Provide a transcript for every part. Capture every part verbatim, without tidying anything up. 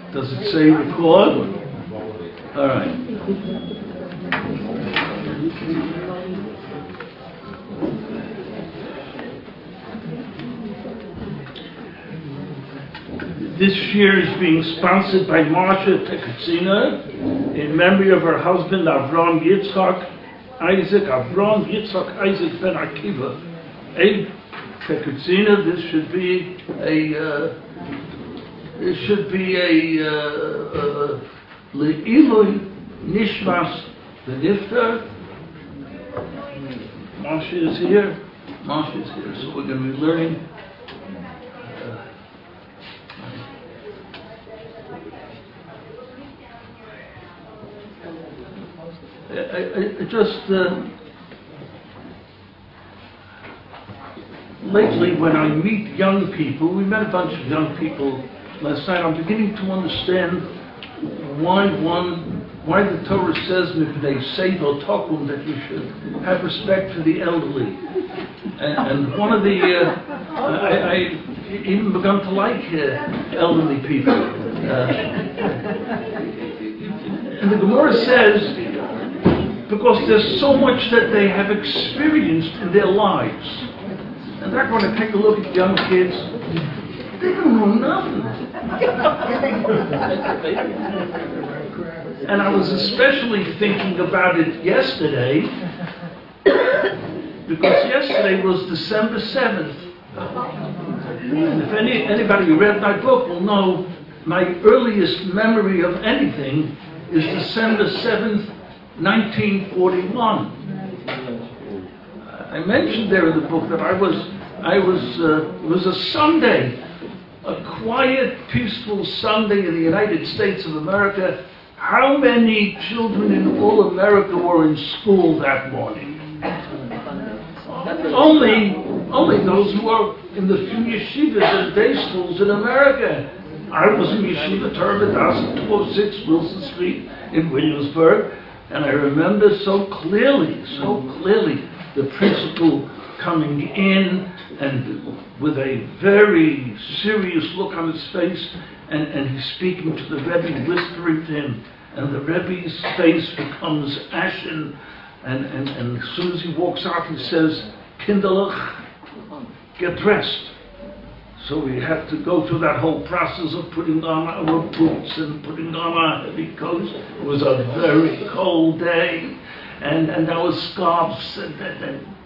Does it say record? All right. This year is being sponsored by Marsha Tekutzina in memory of her husband Avram Yitzchak Isaac Avram Yitzchak Isaac Ben Akiva. Abe Tekutzina. This should be a uh, this should be a Le'ilui Nishmas V'Niftar. Marsha is here. Marsha is here, so we're going to be learning. I, I, I just uh, lately when I meet young people, we met a bunch of young people last night, I'm beginning to understand why one, why the Torah says Mipnei Seidol Tokum, that you should have respect for the elderly. And, and one of the, uh, I, I even begun to like uh, elderly people. Uh, and the Gemara says, because there's so much that they have experienced in their lives. And they're going to take a look at young kids, they don't know nothing. And I was especially thinking about it yesterday, because yesterday was December seventh. And if any, anybody who read my book will know, my earliest memory of anything is December seventh, nineteen forty-one. I mentioned there in the book that I was, I was, uh, it was a Sunday, a quiet, peaceful Sunday in the United States of America. How many children in all America were in school that morning? Only, only those who were in the few yeshivas and day schools in America. I was in Yeshiva Torah B'das, two oh six Wilson Street in Williamsburg. And I remember so clearly, so clearly, the principal coming in and with a very serious look on his face, and, and he's speaking to the Rebbe, whispering to him, and the Rebbe's face becomes ashen, and, and, and as soon as he walks out, he says, Kinderlich, get dressed. So we had to go through that whole process of putting on our boots and putting on our heavy coats. It was a very cold day, and, and our scarves, and, and,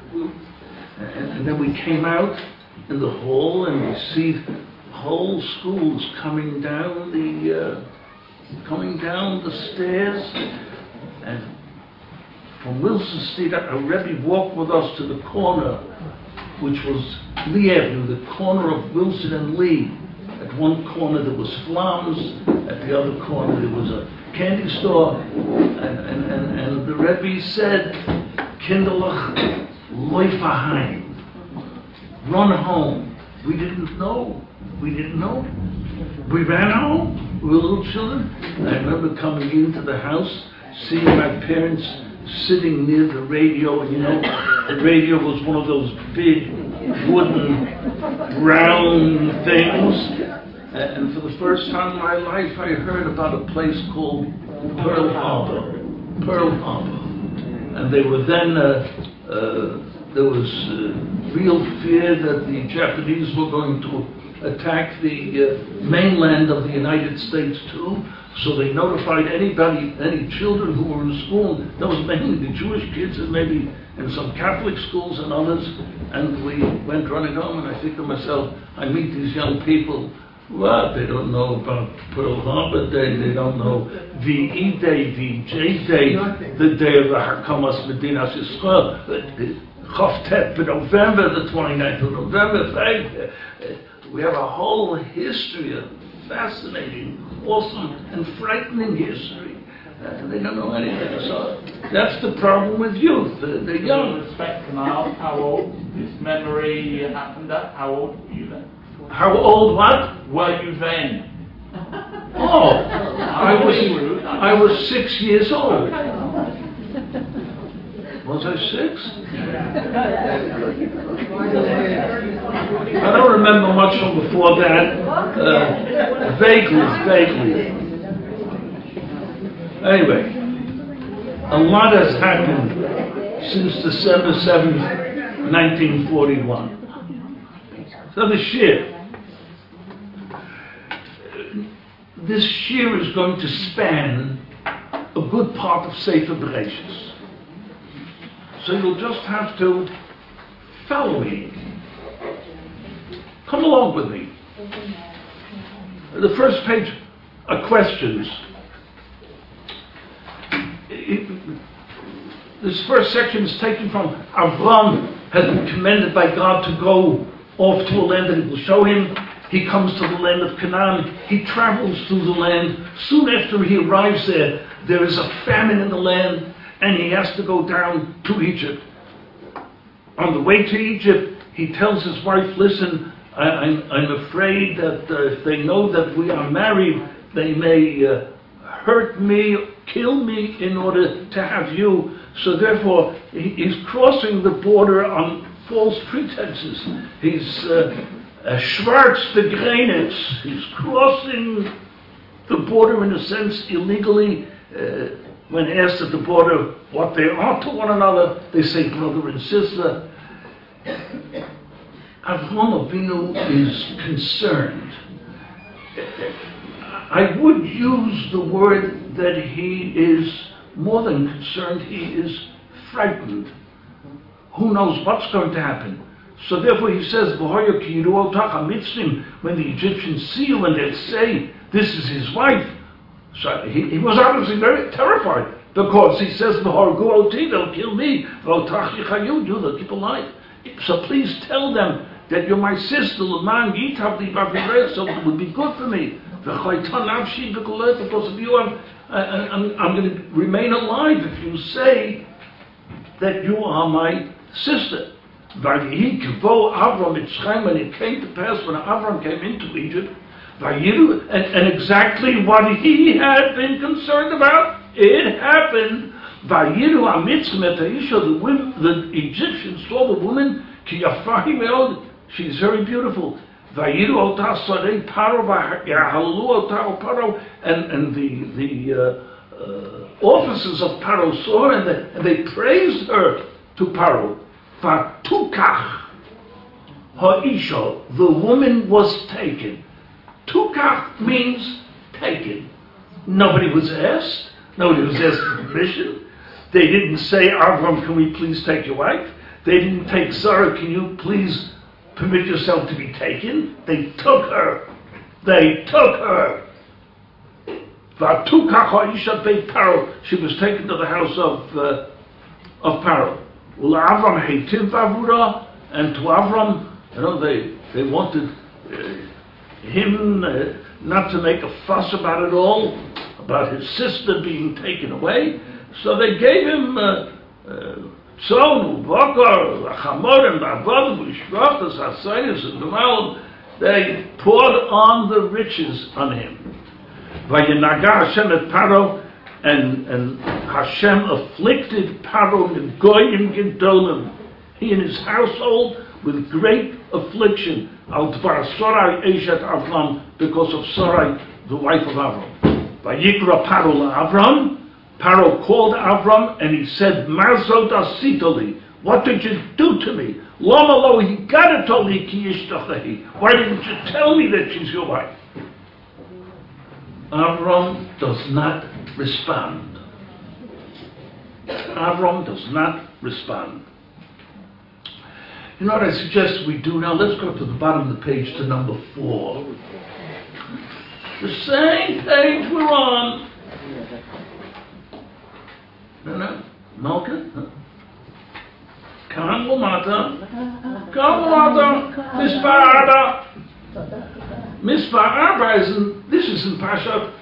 and, and then we came out in the hall, and we see whole schools coming down the uh, coming down the stairs, and from Wilson Street, a Rebbe walked with us to the corner, which was Lee Avenue, the corner of Wilson and Lee. At one corner there was Flams, at the other corner there was a candy store, and, and, and, and the Rebbe said, Kinderlich, Läuferheim, run home. We didn't know, we didn't know. We ran home, we were little children. And I remember coming into the house, seeing my parents sitting near the radio, and you know, the radio was one of those big wooden brown things. And for the first time in my life, I heard about a place called Pearl Harbor. Pearl Harbor. And they were then, uh, uh, there was uh, real fear that the Japanese were going to attack the uh, mainland of the United States too. So they notified anybody, any children who were in school, that was mainly the Jewish kids and maybe in some Catholic schools and others, and we went running home, and I think to myself, I meet these young people, well, they don't know about Pearl Harbor Day, they don't know V E Day, V J Day, the day of the Hakamas Medinas Yisrael, Chavtet, November, the twenty-ninth of November. We have a whole history of fascinating, awesome, and frightening history. Uh, they don't know anything. So that's the problem with youth. They're, they're young. With respect to now, how old this memory happened at? How old were you then? How old what? Were you then? Oh, I was, I was six years old. Was Was I six? I don't remember much from before that. Uh, vaguely, vaguely. Anyway, a lot has happened since December seventh, nineteen forty-one. So the shir. This shir is going to span a good part of Sefer Bereshis. So you'll just have to follow me. Come along with me. The first page are questions. It, this first section is taken from Avram has been commended by God to go off to a land that He will show him. He comes to the land of Canaan. He travels through the land. Soon after he arrives there, there is a famine in the land, and he has to go down to Egypt. On the way to Egypt, he tells his wife, listen, I, I'm, I'm afraid that uh, if they know that we are married, they may uh, hurt me, kill me in order to have you. So therefore, he, he's crossing the border on false pretenses. He's uh, uh, Schwarz de Grenitz. He's crossing the border in a sense illegally. Uh, when asked at the border what they are to one another, they say brother and sister. Avraham Avinu is concerned. I would use the word that he is more than concerned, he is frightened. Who knows what's going to happen? So therefore he says, when the Egyptians see you and they say, this is his wife. So he, he was obviously very terrified, because he says, they'll kill me, they'll keep alive. So please tell them that you're my sister, so it would be good for me. Because of you, I'm, I'm, I'm going to remain alive if you say that you are my sister. And it came to pass when Avram came into Egypt, and, and exactly what he had been concerned about, it happened. The, women, the Egyptians saw the woman, she's very beautiful. And, and the, the uh, uh, officers of Paro saw her, and they, and they praised her to Paro. Fatukach ha'isha, the woman was taken. Tukach means taken. Nobody was asked. Nobody was asked for permission. They didn't say, Avram, can we please take your wife? They didn't take, Sarah, can you please permit yourself to be taken? They took her. They took her. Vatukach ha'isha beit Paro. She was taken to the house of uh, of Paro. Avram heitiv avura, and to Avram, you know, they they wanted uh, him uh, not to make a fuss about it all, about his sister being taken away. So they gave him tzon, vokar, chamorim, avodim, shvachtas, hasayis, and the they poured on the riches on him. Vayinaga Hashem et Paro, and and Hashem afflicted Paro with goyim gedolim, he and his household with great affliction. Al dvar Sarai eshet Avram, because of Sarai, the wife of Avram. Vayikra Paro la'Avram. Paro called Avram and he said, Mazot asitoli, what did you do to me? Lama lo higadatoli ki ishtachahi. Why didn't you tell me that she's your wife? Avram does not respond. Avram does not respond. You know what I suggest we do now? Let's go to the bottom of the page to number four. The same page we're on. No, no, Malka. Kan Lamata. Kan Lamata. Mispar Arba. Mispar Arba is in, this is in Pashat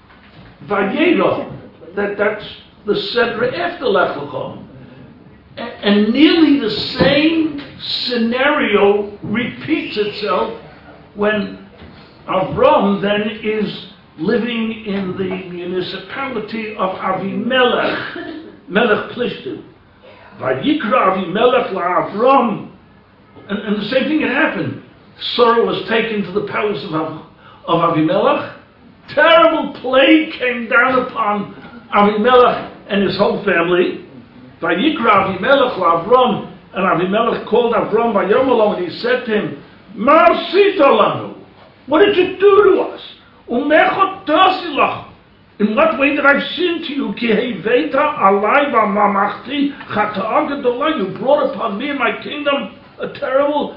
Vayera. That, that's the Sedra after Lech Lecha. And nearly the same scenario repeats itself when Avram then is living in the municipality of Avimelech, Melech Plishtim. Vayikra Avimelech la'Avram. And, and the same thing had happened. Sarah was taken to the palace of, Av, of Avimelech. Terrible plague came down upon Avimelech and his whole family. Vayikra Avimelech la'Avram. And Avimelech called Avram by Yom and he said to him, Ma asita lanu? What did you do to us? Umechot tasilach. In what way did I sin to you? Ki heiveta alai v'mamachti chata'a gedola. You brought upon me and my kingdom a terrible,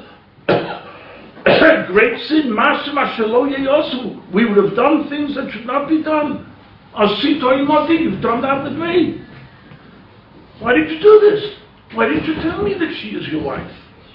great sin. Masha mashalo yeyosu. We would have done things that should not be done. Asito imoti. You've done that with me. Why did you do this? Why didn't you tell me that she is your wife?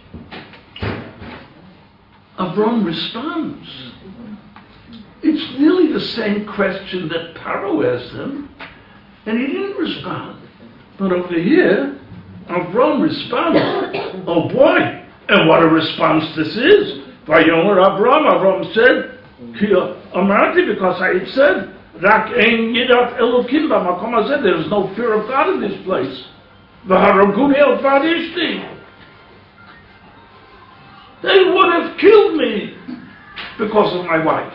Avram responds. It's nearly the same question that Paro asked him, and he didn't respond. But over here, Avram responded. Oh boy, and what a response this is. Vayomer Avram, Avram said, Ki amarti, because I had said, Rak ein yidat elokim b'makom hazeh, there is no fear of God in this place. V'haraguni el vadishti. They would have killed me because of my wife.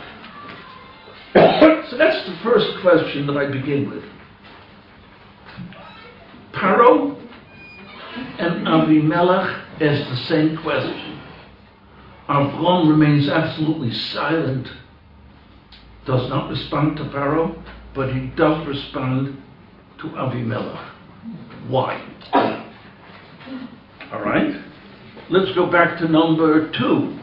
So that's the first question that I begin with. Paro and Avimelech ask the same question. Avram remains absolutely silent, does not respond to Paro, but he does respond to Avimelech. Why? All right? Let's go back to number two.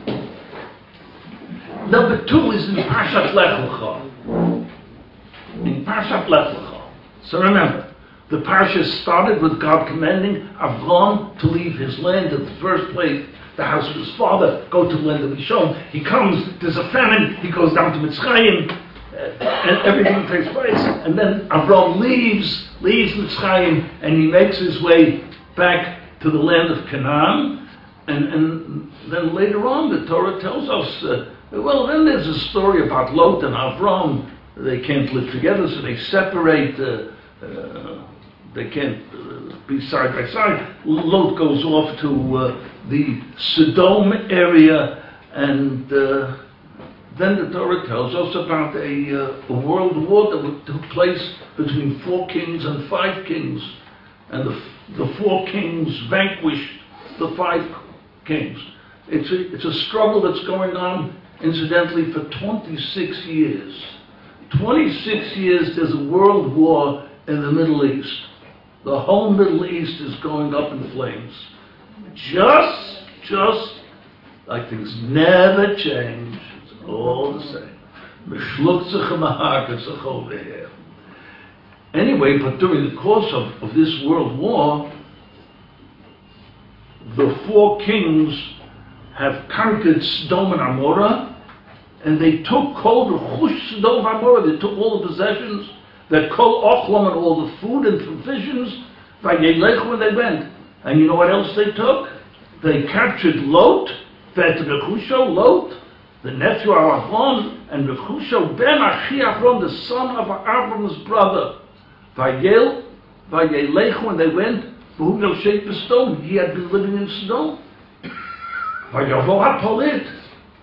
Number two is in Parshat Lech Lecha. In Parshat Lech Lecha. So remember, the Parsha started with God commanding Avram to leave his land in the first place, the house of his father, go to the land of Rishon. He comes, there's a famine, he goes down to Mitzrayim, uh, and everything takes place. And then Avram leaves, leaves Mitzrayim, and he makes his way back to the land of Canaan. And, and then later on, the Torah tells us, uh, well, then there's a story about Lot and Avram. They can't live together, so they separate. Uh, uh, they can't uh, be side by side. Lot goes off to uh, the Sodom area, and uh, then the Torah tells us about a, uh, a world war that took place between four kings and five kings, and the, the four kings vanquished the five kings. It's a, it's a struggle that's going on, incidentally, for twenty-six years. twenty-six years there's a world war in the Middle East. The whole Middle East is going up in flames. Just, just like things never change. It's all the same. Anyway, but during the course of, of this world war, the four kings have conquered Sodom and Amorah, and they took Kol Rechush Sodom and Amorah. They took all the possessions, that Kol Ochlam and all the food and provisions, Vayelech when they went. And you know what else they took? They captured Lot, Vet Rechusho, Lot, the nephew of Avram, and Rechusho ben Achi Avram, the son of Avram's brother. Vayel, Vayelech when they went. Who no shape the stone? He had been living in Sodom. Vayovo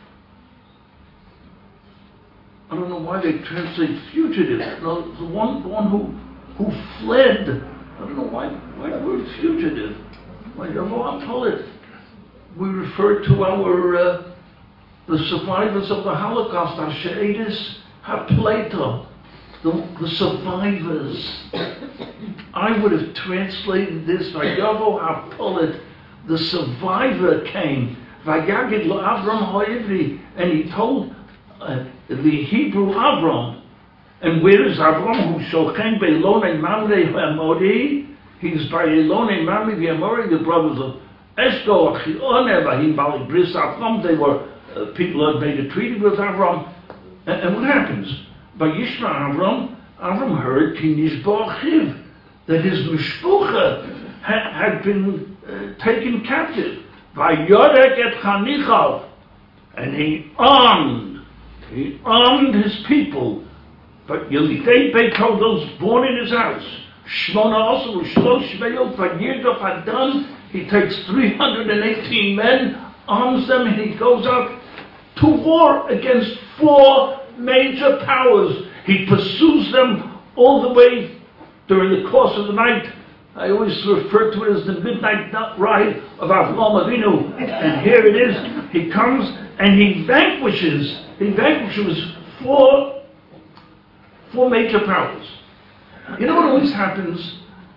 I don't know why they translate fugitive. No, the one, the one who who fled. I don't know why why the word fugitive. Vayovo We refer to our uh, the survivors of the Holocaust, our She'edis HaPleito. The, the survivors. I would have translated this, Vayovo HaPolit, the survivor came, Vayagid lo Avram Ho'evi, and he told uh, the Hebrew Avram, and where is Avram, who Shochen Be'elonei Mamre Ha'amori, he's by Elonei Mamre Ha'amori, the brothers of Eshko, Achioneh, Vahim Bali Bris Avram, they were uh, people who had made a treaty with Avram, and, and what happens? By Yishma Avram, Avram heard Kinish Bo'achiv, that his mishpucha ha, had been uh, taken captive. Vayodek et Chanichav, and he armed, he armed his people. But Yelidei Beito, those born in his house, Shmona also Shlosh Veyot Vayirdof Hadam. He takes three hundred eighteen men, arms them, and he goes out to war against four major powers. He pursues them all the way during the course of the night. I always refer to it as the midnight ride of Avraham Avinu. And here it is. He comes and he vanquishes, he vanquishes four, four major powers. You know what always happens?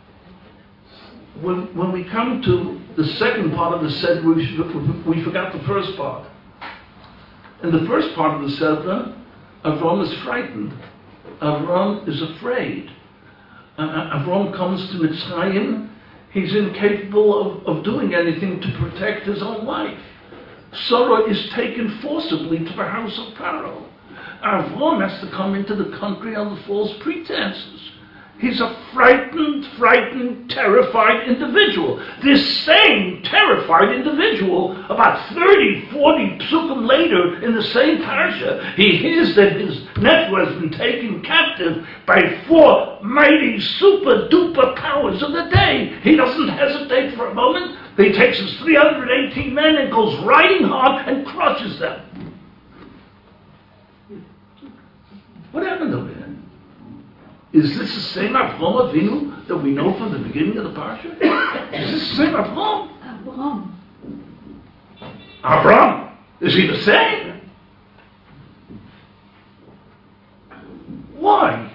When, when we come to the second part of the Seder, we, we forgot the first part. In the first part of the Seder, Avram is frightened. Avram is afraid. Uh, Avram comes to Mitzrayim. He's incapable of, of doing anything to protect his own life. Sarah is taken forcibly to the house of Pharaoh. Avram has to come into the country under false pretenses. He's a frightened, frightened, terrified individual. This same terrified individual, about thirty, forty psukim later in the same parsha, he hears that his nephew has been taken captive by four mighty, super duper powers of the day. He doesn't hesitate for a moment. He takes his three hundred eighteen men and goes riding hard and crushes them. What happened over here? Is this the same Avraham Avinu that we know from the beginning of the parsha? Is this the same Avraham? Avraham. Avraham? Is he the same? Why?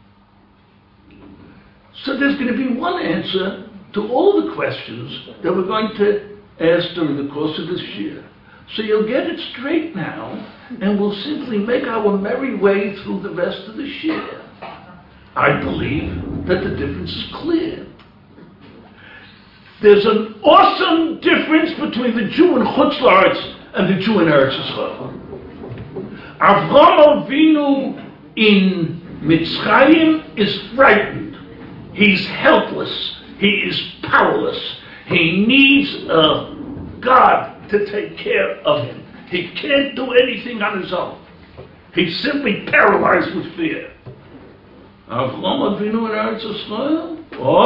So there's going to be one answer to all the questions that we're going to ask during the course of this year. So you'll get it straight now, and we'll simply make our merry way through the rest of this year. I believe that the difference is clear. There's an awesome difference between the Jew in Chutz La'aretz and the Jew in Eretz Yisrael. Avraham Avinu in Mitzrayim is frightened. He's helpless. He is powerless. He needs a God to take care of him. He can't do anything on his own. He's simply paralyzed with fear. Avraham Avinu in Eretz Yisrael?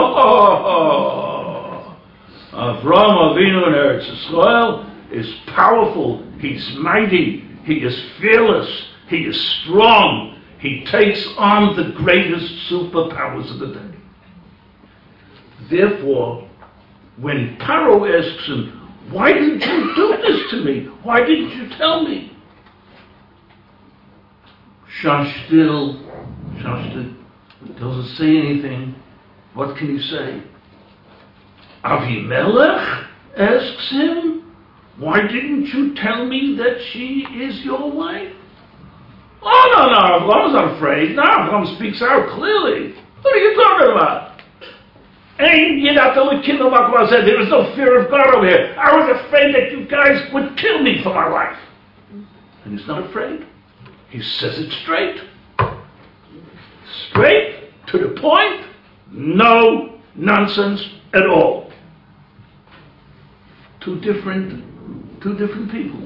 Oh! Avraham Avinu in Eretz Yisrael is powerful. He's mighty. He is fearless. He is strong. He takes on the greatest superpowers of the day. Therefore, when Paro asks him, why did you do this to me? Why didn't you tell me? Shashtil, Shashtil, doesn't say anything. What can he say? Avimelech asks him, why didn't you tell me that she is your wife? Oh, no, no, Avram's not afraid. No, Avram speaks out clearly. What are you talking about? There is no fear of God over here. I was afraid that you guys would kill me for my life. And he's not afraid. He says it straight. Straight, to the point, no nonsense at all. Two different, two different people.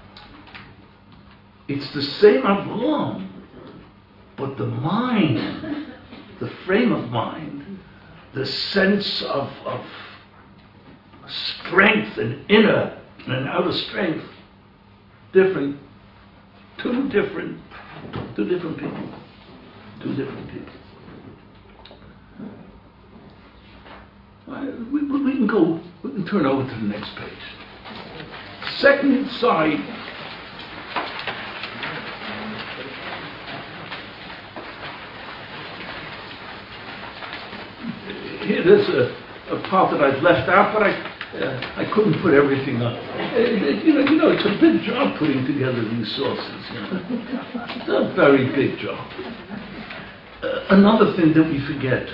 It's the same Avraham, but the mind, the frame of mind, the sense of, of strength and inner and outer strength, different, two different, two different people, two different people. We, we can go, we can turn over to the next page. Second side. Here, there's a, a part that I've left out, but I uh, I couldn't put everything up. Uh, you know, you know, it's a big job putting together these sources. You know? It's a very big job. Uh, another thing that we forget.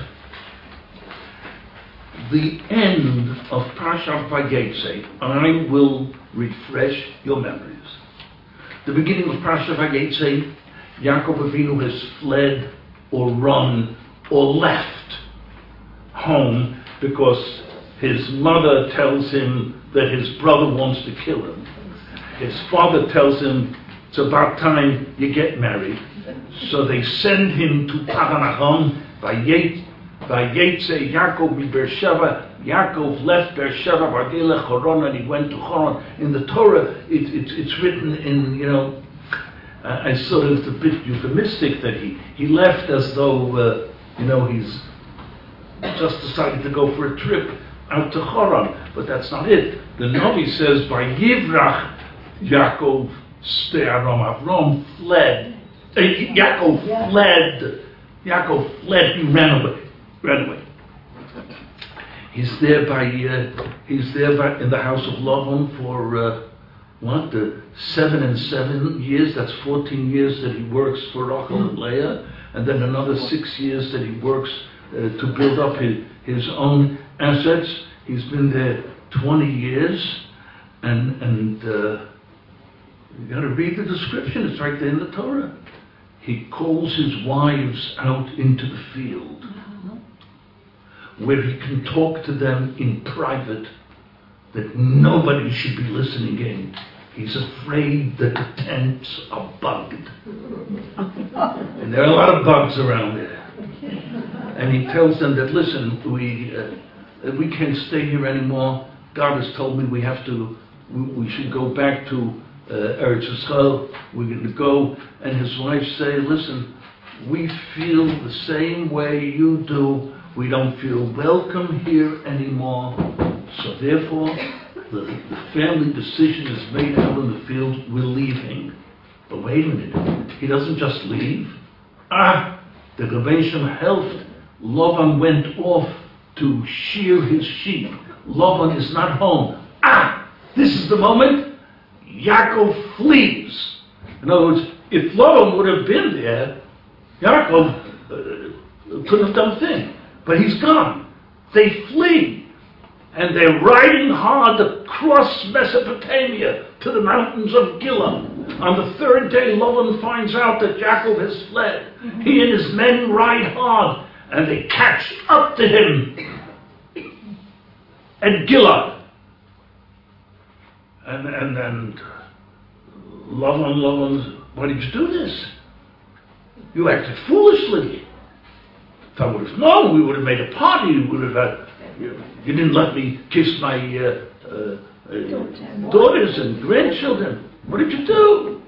The end of Parashat Vayetze, and I will refresh your memories. The beginning of Parashat Vayetze, Yaakov Avinu has fled or run or left home because his mother tells him that his brother wants to kill him. His father tells him it's about time you get married. So they send him to Padan Aram, Vayet Vayetze Yaakov mi Beersheva. Yaakov left Beersheva, Vagele Choron, and he went to Choron. In the Torah, it, it, it's written in, you know, uh, I sort of a bit euphemistic that he, he left as though, uh, you know, he's just decided to go for a trip out to Choron. But that's not it. The Navi says, by Yivrach, Yaakov Ste'arom, Avram fled. Uh, Yaakov yeah. fled. Yaakov fled, he ran away. Ran away. He's there by, uh, he's there by, in the house of Lavan for, uh, what, the seven and seven years, that's fourteen years that he works for Rachel and Leah, and then another six years that he works uh, to build up his, his own assets. He's been there twenty years, and, and uh, you gotta read the description, it's right there in the Torah. He calls his wives out into the field where he can talk to them in private, that nobody should be listening in. He's afraid that the tents are bugged. And there are a lot of bugs around there. And he tells them that, listen, we uh, we can't stay here anymore. God has told me we have to, we, we should go back to uh, Eretz Yisrael. We're going to go. And his wives say, listen, we feel the same way you do. We don't feel welcome here anymore. So therefore, the, the family decision is made out in the field, we're leaving. But wait a minute, he doesn't just leave. Ah, the Rebbein Shem helped. Lavan went off to shear his sheep. Lavan is not home. Ah, this is the moment Yaakov flees. In other words, if Lavan would have been there, Yaakov uh, couldn't have done a thing. But he's gone. They flee. And they're riding hard across Mesopotamia to the mountains of Gilead. On the third day, Lavan finds out that Yaakov has fled. Mm-hmm. He and his men ride hard, and they catch up to him at Gilead. And and and Lavan, Lavan, why did you do this? You acted foolishly. If I would have known, we would have made a party. We would have had. You, you didn't let me kiss my uh, uh, uh, daughters and grandchildren. What did you do?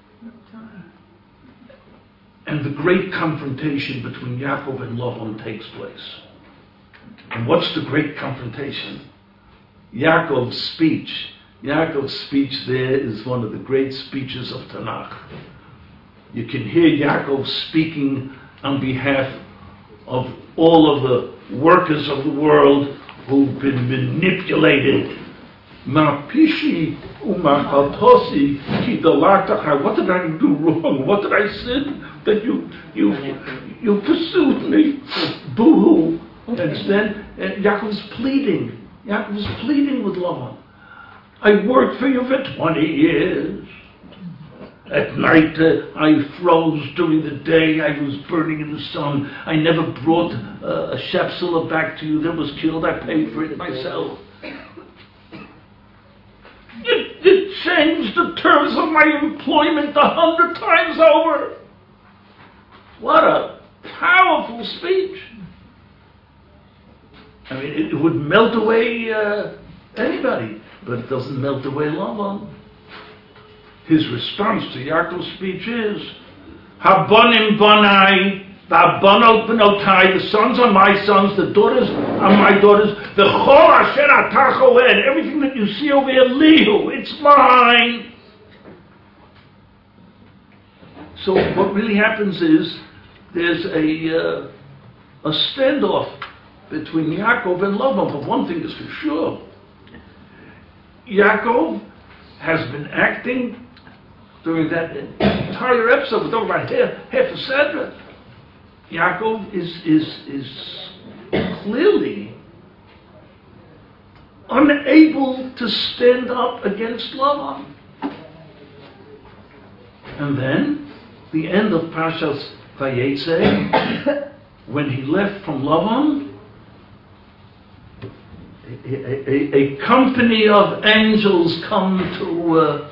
And the great confrontation between Yaakov and Lavan takes place. And what's the great confrontation? Yaakov's speech. Yaakov's speech there is one of the great speeches of Tanakh. You can hear Yaakov speaking on behalf of all of the workers of the world who've been manipulated. Ma pishi u'machaltosi ki dalartachai. What did I do wrong? What did I sin that you you you pursued me? Boo-hoo. Understand? And Yaakov's pleading. Yaakov's pleading with Lavan. I worked for you for twenty years. At night, uh, I froze during the day. I was burning in the sun. I never brought uh, a shepsula back to you that was killed. I paid for it myself. You, you changed the terms of my employment a hundred times over. What a powerful speech. I mean, it, it would melt away uh, anybody, but it doesn't melt away Lavan. His response to Yaakov's speech is, Habonim bonai, v'habonot benotai, the sons are my sons, the daughters are my daughters, the chol asher atah choed, everything that you see over here, lihu, it's mine. So what really happens is, there's a, uh, a standoff between Yaakov and Lavan, but one thing is for sure. Yaakov has been acting during that entire episode, we're talking about half, half a Sedra. Yaakov is, is, is clearly unable to stand up against Lavan. And then, the end of Parshas Vayetze, when he left from Lavan, a, a, a company of angels come to uh,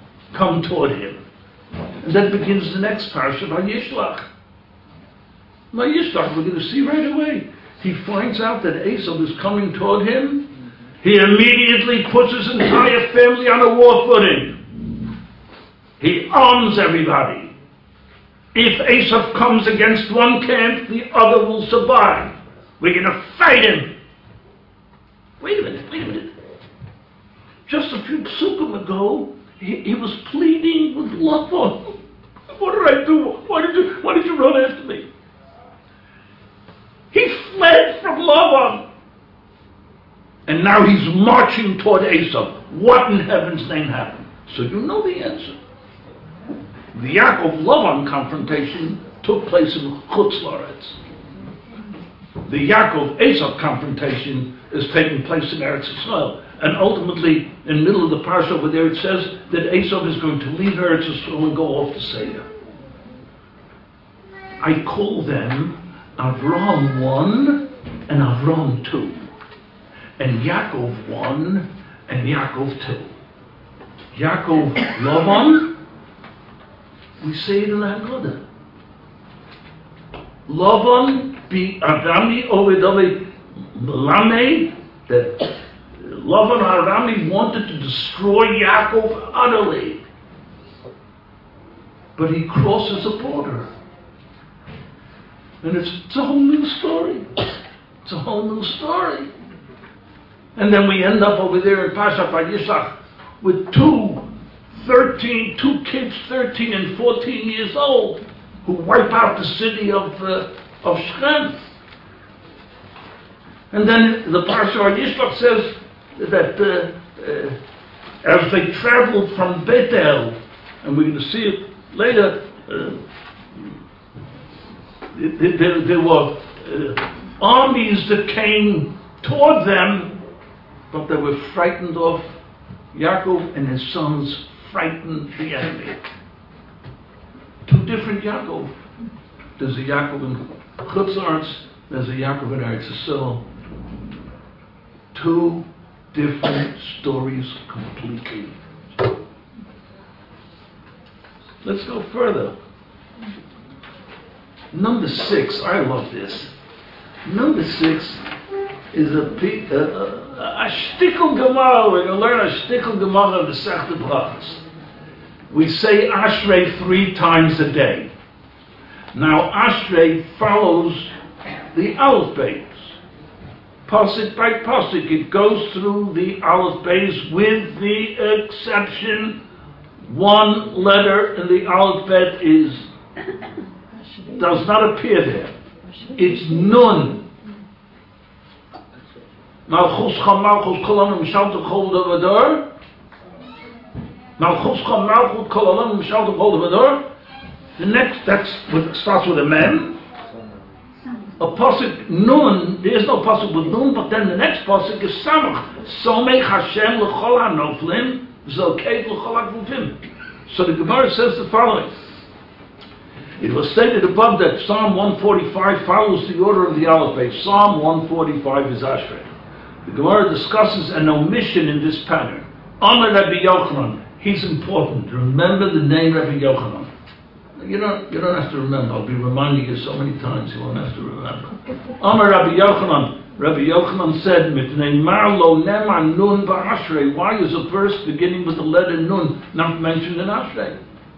come toward him. And then begins the next parsha, Vayishlach. Now Yitzchak, we're going to see right away. He finds out that Esau is coming toward him. He immediately puts his entire family on a war footing. He arms everybody. If Esau comes against one camp, the other will survive. We're going to fight him. Wait a minute, wait a minute. Just a few psukim ago, he, he was pleading with Lavan. What did I do? Why did you, why did you run after me? He fled from Lavan. And now he's marching toward Esau. What in heaven's name happened? So you know the answer. The Yaakov-Lavan confrontation took place in Chutz La'aretz. The Yaakov-Esau confrontation is taking place in Eretz Yisrael. And ultimately, in the middle of the parsha over there, it says that Esau is going to leave Eretz Yisrael and go off to Seir. I call them Avram one and Avram two. And Yaakov one and Yaakov two. Yaakov-Lavan, we say it in the Haggadah. Lavan be Arami Ovedove Melame, that Lavan Arami wanted to destroy Yaakov utterly. But he crosses a border. And it's, it's a whole new story. It's a whole new story. And then we end up over there in Pasha Vayishlach with two, thirteen, two kids, thirteen and fourteen years old, who wipe out the city of uh, of Shechem. And then the Parsha Vayishlach says that uh, uh, as they traveled from Bethel, and we're going to see it later, uh, there, there were uh, armies that came toward them, but they were frightened off. Yaakov and his sons frightened the enemy. Two different Yaakov. There's a Yaakov in Chutz La'aretz, there's a Yaakov in Eretz Yisrael. Two different stories completely. Let's go further. Number six, I love this. Number six is a, a, a, a shtickle Gemara. We're going to learn a shtickle Gemara of the Sechta Brachos. We say Ashrei three times a day. Now Ashrei follows the Aleph Beis. Pasuk by pasuk, it goes through the Aleph Beis with the exception one letter in the Aleph Bet is does not appear there. It's Nun. Malchuscha Malchus Kolam Mishalta Chol Davador. Malchuscha Malchus Kolam Mishalta Chol Davador. The next, that's what starts with a mem. A pasuk Nun. There is no pasuk with Nun, but then the next pasuk is Samach. Somech Hashem l'chol hanoflim zokei l'chol hakvuvim. So the Gemara says the following. It was stated above that Psalm one forty-five follows the order of the Aleph Beis. Psalm one forty-five is Ashrei. The Gemara discusses an omission in this pattern. Amar Rabbi Yochanan. He's important. Remember the name Rabbi Yochanan. You don't, you don't have to remember. I'll be reminding you so many times you won't have to remember. Amar Rabbi Yochanan. Rabbi Yochanan said, Mitnei mar lo nema nun ba'ashrei. Why is a verse beginning with the letter nun not mentioned in Ashrei?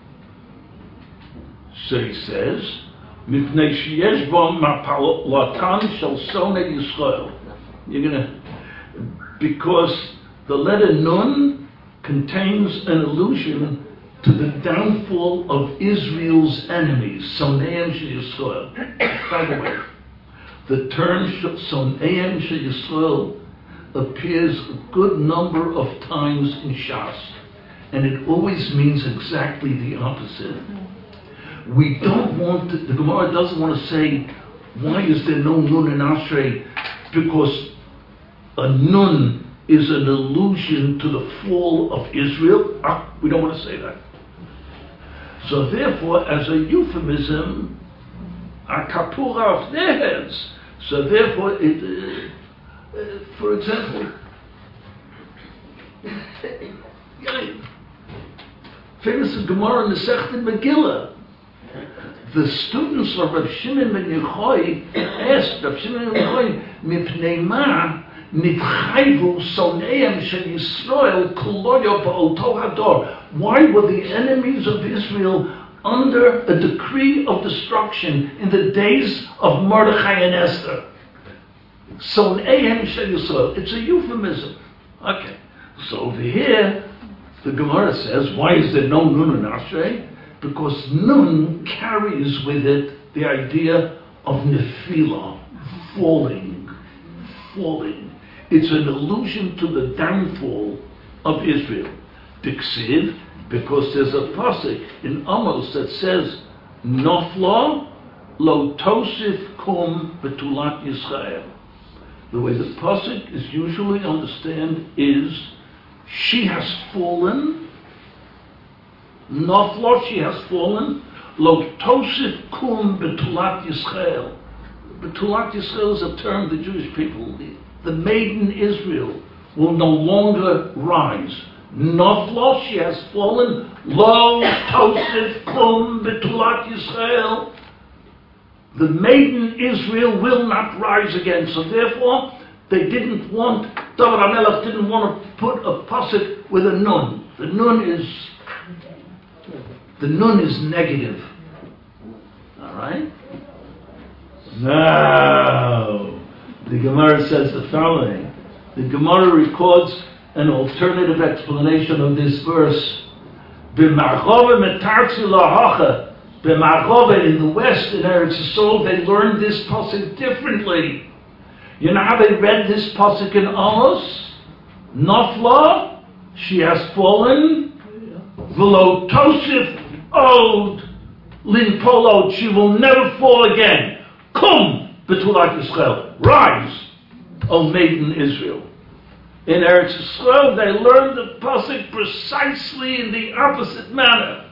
So he says, Mitnei sheyesh bo ma'palatan shel sonei Yisrael. You're gonna, because the letter nun contains an allusion to the downfall of Israel's enemies, Soneim Shel Yisrael. By the way, the term Soneim Shel Yisrael appears a good number of times in Shas, and it always means exactly the opposite. We don't want to, the Gemara doesn't want to say, why is there no nun in Ashrei? Because a nun is an allusion to the fall of Israel. Ah, we don't want to say that. So therefore, as a euphemism, a kapura of their heads. So therefore, it, uh, uh, for example, famous Gemara in the Sechta Megillah. the students of Rav Shimon ben Yochai asked Rav Shimon ben Yochai, Mipnei ma nitchayvu soneihem shel Yisrael kuloyo ba'oto hador. Why were the enemies of Israel under a decree of destruction in the days of Mordechai and Esther? Soneihem shel Yisrael. It's a euphemism. Okay. So over here, the Gemara says, why is there no nun and ashrei? Because nun carries with it the idea of nefilah, falling, falling. It's an allusion to the downfall of Israel. Diksiv, because there's a pasuk in Amos that says, Nofla lo tosif kum betulat Yisrael. The way the pasuk is usually understood is, she has fallen, Nofla, she has fallen, lo tosif kum betulat Yisrael. Betulat Yisrael is a term the Jewish people, the, the maiden Israel will no longer rise. Nofla, she has fallen, lo tosif kum betulat Yisrael. The maiden Israel will not rise again. So therefore, they didn't want, David HaMelech didn't want to put a pasuk with a nun. The nun is, the nun is negative. All right? Now, the Gemara says the following. The Gemara records an alternative explanation of this verse. B'marchove metartzi lahacha. B'marchove, in the west, in Eretz Yisrael, they learned this pasuk differently. You know how they read this pasuk in Amos? Nofla, she has fallen. V'lo tosif od lin polod, she will never fall again. Kum betulat Yisrael, rise, O maiden Israel. In Eretz Yisrael, they learned the pasuk precisely in the opposite manner.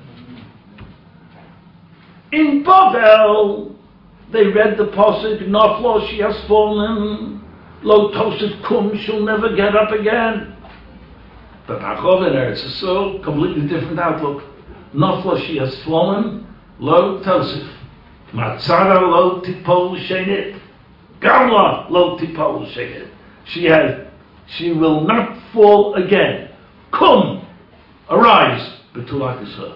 In Babel, they read the pasuk, Nofla, she has fallen, lo tosif kum, she'll never get up again. But Achov in Eretz Yisrael, completely different outlook. Nofla, she has fallen, lo tosif. Matzara lo tipol shenit. Gamla lo tipol shenit. She has, she will not fall again. Kum, arise, betulat Yisrael.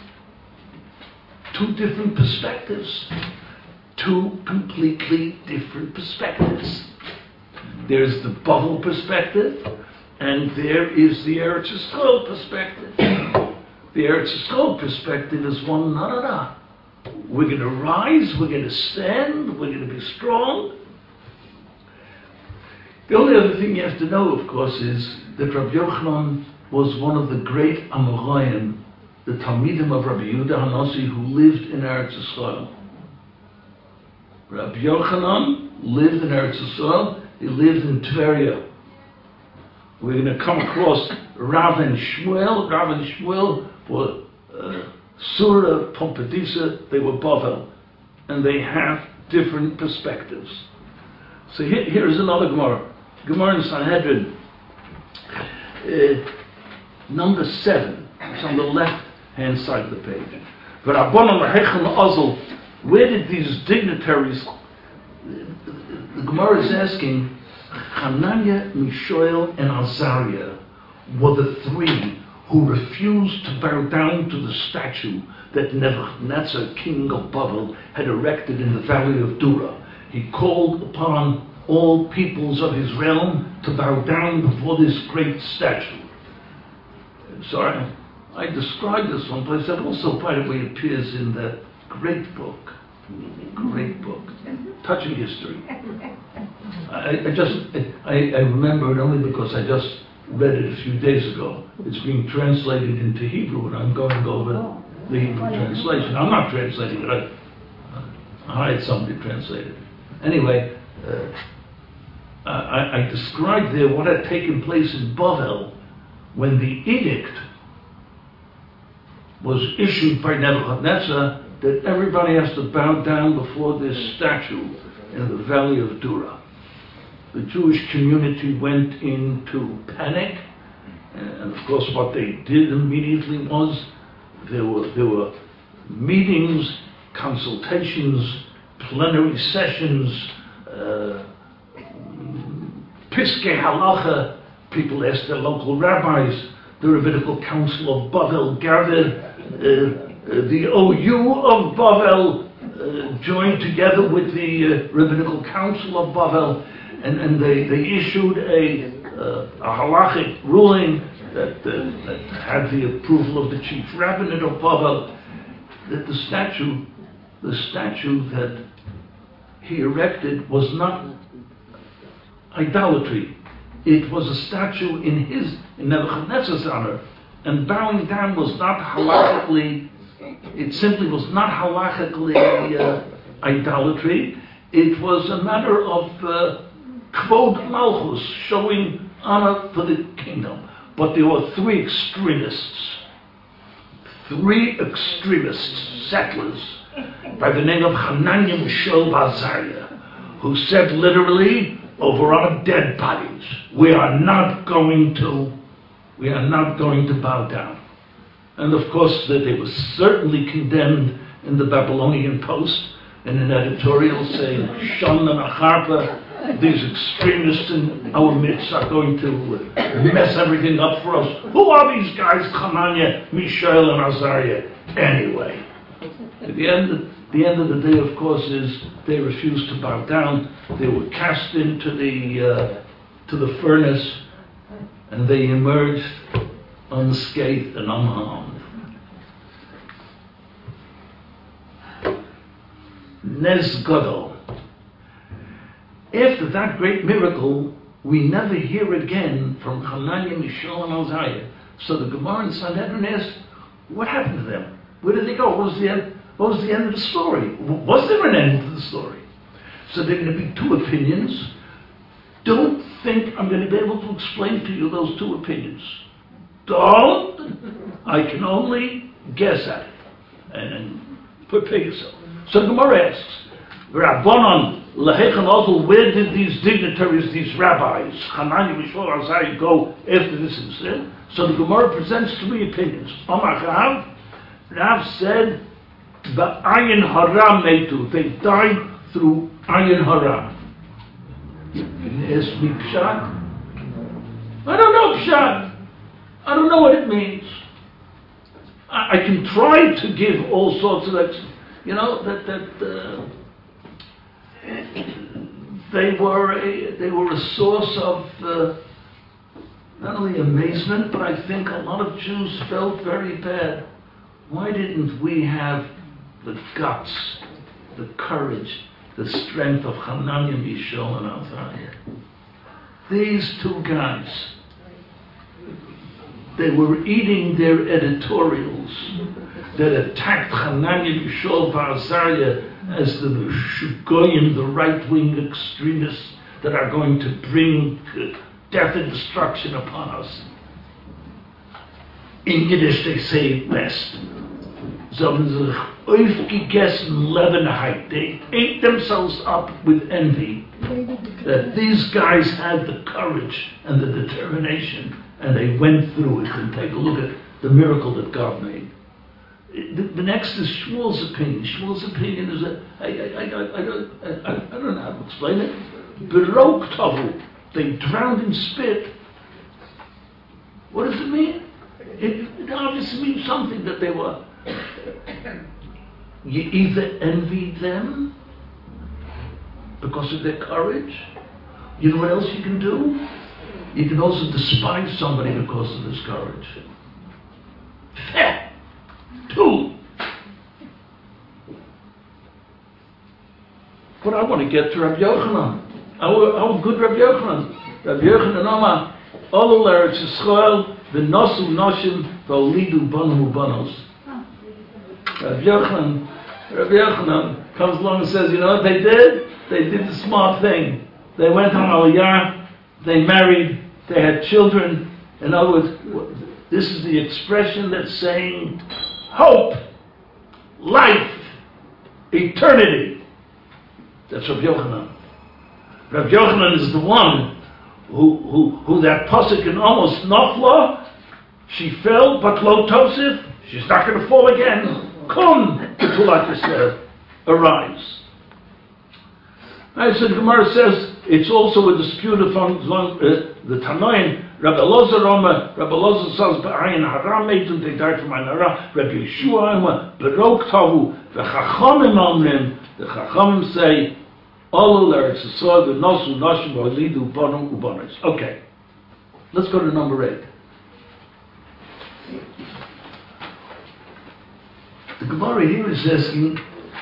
Two different perspectives. Two completely different perspectives. There's the Bavel perspective, and there is the Eretz Yisrael perspective. The Eretz Yisrael perspective is one, no, no, no. We're going to rise, we're going to stand, we're going to be strong. The only other thing you have to know, of course, is that Rabbi Yochanan was one of the great Amoraim, the Talmidim of Rabbi Yehuda HaNasi, who lived in Eretz Yisrael. Rabbi Yochanan lived in Eretz Yisrael. He lived in Tveria. We're going to come across Rav and Shmuel. Rav and Shmuel were uh, Surah, Pompedisa, they were Bavel. And they have different perspectives. So here, here's another Gemara. Gemara in Sanhedrin. Uh, number seven. It's on the left-hand side of the page. Where did these dignitaries, the Gemara is asking, Hananiah, Mishael, and Azariah were the three who refused to bow down to the statue that Nebuchadnezzar, king of Babel, had erected in the valley of Dura. He called upon all peoples of his realm to bow down before this great statue. Sorry, I described this one place. That also, by the way, appears in that great book. Great book. Touching history. I, I just, I, I remember it only because I just read it a few days ago. It's being translated into Hebrew, and I'm going over the Hebrew translation. I'm not translating it. I, I hired somebody to translate it. Anyway, uh, I, I described there what had taken place in Bavel when the edict was issued by Nebuchadnezzar that everybody has to bow down before this statue in the valley of Dura. The Jewish community went into panic, and of course what they did immediately was there were there were meetings consultations, plenary sessions, uh, Piskei Halacha, people ask their local rabbis, the Rabbinical Council of Bavel gathered, uh, uh, the O U of Bavel uh, joined together with the uh, Rabbinical Council of Bavel, and, and they, they issued a, uh, a halachic ruling that, uh, that had the approval of the chief rabbinate of Bavel, that the statue, the statue that he erected was not idolatry. It was a statue in his, in Nebuchadnezzar's honor, and bowing down was not halachically, it simply was not halachically uh, idolatry. It was a matter of uh, kvod malchus, showing honor for the kingdom. But there were three extremists, three extremists, settlers, by the name of Hananiah, Mishael, Azariah, who said literally, over our dead bodies, we are not going to, we are not going to bow down. And of course, that they were certainly condemned in the Babylonian Post in an editorial saying, Shon and Acharpa, these extremists in our midst are going to mess everything up for us. Who are these guys, Hananiah, Mishael, and Azariah, anyway? At the end, the end of the day, of course, is they refused to bow down. They were cast into the uh, to the furnace, and they emerged unscathed and unharmed. Nes Gadol. After that great miracle, we never hear again from Hananiah, Mishael, and Azariah. So the Gemara in Sanhedrin asked, what happened to them? Where did they go? What was the end? What was the end of the story? Was there an end to the story? So there are going to be two opinions. Don't think I'm going to be able to explain to you those two opinions. Don't. I can only guess at it and, and prepare yourself. So the Gemara asks, Rabbanon, Lehechan Ozel, where did these dignitaries, these rabbis, Hananiah, Mishael, Azariah, go after this incident? So the Gemara presents three opinions. Amar Rav, Rav said, Ba'ayin hara metu. They died through ayin hara. You can ask me pshat? I don't know pshat. I don't know what it means. I, I can try to give all sorts of, ex- you know, that that uh, they were a, they were a source of uh, not only amazement, but I think a lot of Jews felt very bad. Why didn't we have the guts, the courage, the strength of Hananiah, Mishael, and Azariah? These two guys, they were eating their editorials that attacked Hananiah, Mishael, and Azariah as the Shugoyim, the right-wing extremists that are going to bring death and destruction upon us. In Yiddish they say it best. They ate themselves up with envy that these guys had the courage and the determination, and they went through it. And take a look at the miracle that God made. The, the next is Shmuel's opinion. Shmuel's opinion is that I, I, I, I, I, I, I don't know how to explain it. Berok tavu, they drowned in spit. What does it mean? It, it obviously means something that they were. You either envied them because of their courage. You know what else you can do? You can also despise somebody because of this courage. Two. But I want to get to Rabbi Yochanan. Our, our good Rabbi Yochanan. Rabbi Yochanan Omar, all of Eretz Yisrael, v'nosu noshim, v'olidu banu banos. Rabbi Yochanan, Rabbi Yochanan comes along and says, you know what they did? They did the smart thing. They went on Aliyah, they married, they had children. In other words, this is the expression that's saying hope, life, eternity. That's Rabbi Yochanan. Rabbi Yochanan is the one who, who, who that pasuk in almost Nafla, she fell, but lo tosif, she's not going to fall again. Come to Tulat Yisrael. arise. I said, Gemara says it's also a dispute among uh, the Tanoim. Rabbi Elazar Roma, Rabbi Elazar says, "Ba'ayin haram meitun they died from an hara." Rabbi Yeshua Oma, "Berok tavu." The Chachamim omrim. The Chachamim say, "Olu l'Eretz Yisrael v'nosu nashim v'olidu banu ubanos." Okay, let's go to number eight. The Gemara here is asking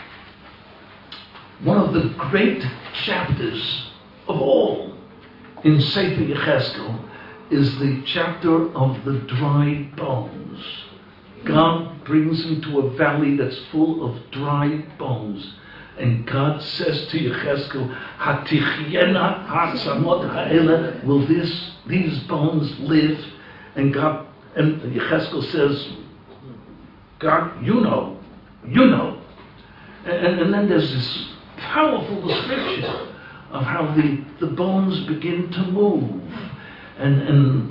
one of the great chapters of all in Sefer Yechezkel is the chapter of the dry bones. God brings him to a valley that's full of dry bones. And God says to Yechezkel, "Hatichyena ha'atzamot ha'ele," will this, these bones live? And God, and Yechezkel says, God, you know, you know. And, and then there's this powerful description of how the, the bones begin to move. And, and